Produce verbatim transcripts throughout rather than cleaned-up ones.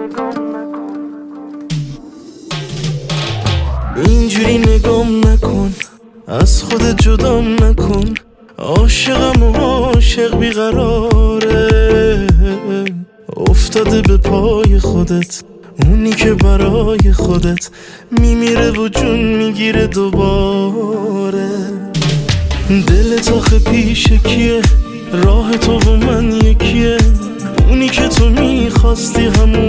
اینجوری نگام نکن، از خودت جدام نکن. عاشقم و عاشق بیقراره، افتاده به پای خودت، اونی که برای خودت میمیره و جون میگیره دوباره. دلت آخه پیش کیه؟ راه تو و من یکیه، اونی که تو میخواستی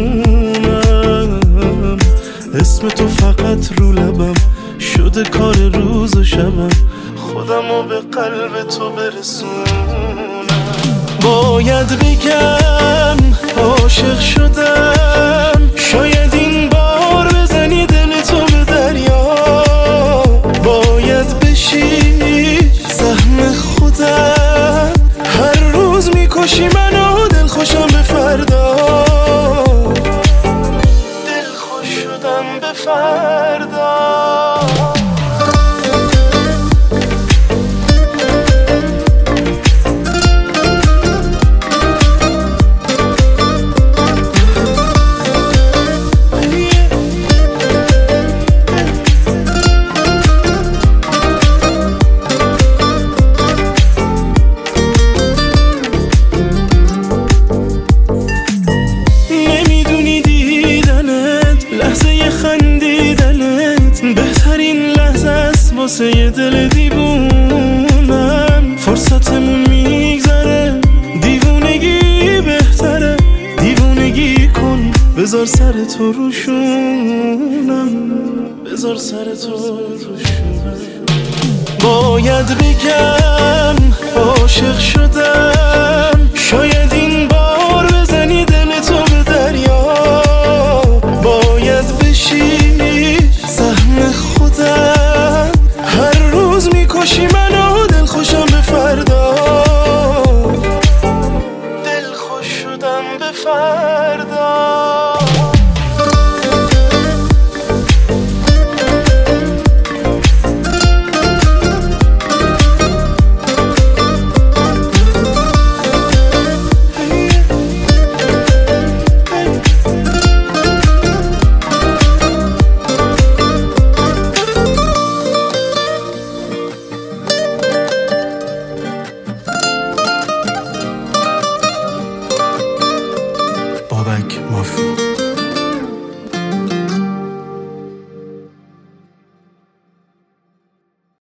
همونم. اسم تو فقط رو لبم شده کار روز و شبم، خودمو به قلب تو برسونم. باید بگم عاشق شدم، شاید این بار بزنی دل تو به دریا. باید بشی سهم خودم، هر روز میکشی منو دل خوشم به فردا. دل خوش شدم به فردا. بهترین لحظه است واسه یه دل دیوونم. فرصتمون میگذره، دیوونگی بهتره. دیوونگی کن، بذار سر تو روشونم، بذار سر تو روشونم. باید بگم عاشق شدم، شاید این